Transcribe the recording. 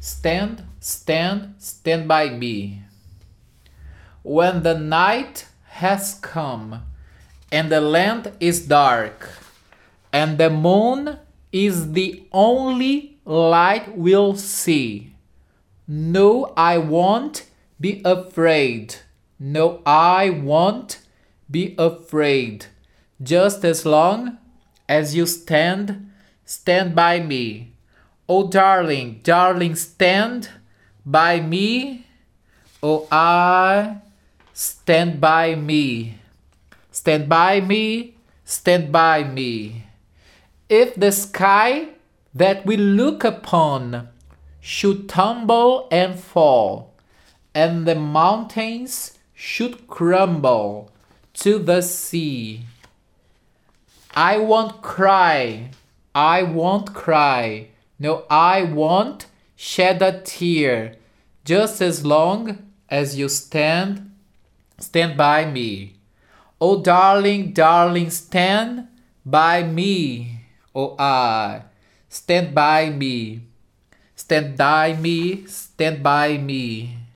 Stand, stand, stand by me. When the night has come, and the land is dark, and the moon is the only light we'll see. No, I won't be afraid. No, I won't be afraid. Just as long as you stand by me. Oh, darling, darling, stand by me. Oh, I stand by me. Stand by me, stand by me. If the sky that we look upon should tumble and fall, and the mountains should crumble to the sea, I won't cry, I won't cry. No, I won't shed a tear, just as long as you stand by me. Oh, darling, darling, stand by me. Oh, I stand by me. Stand by me, stand by me.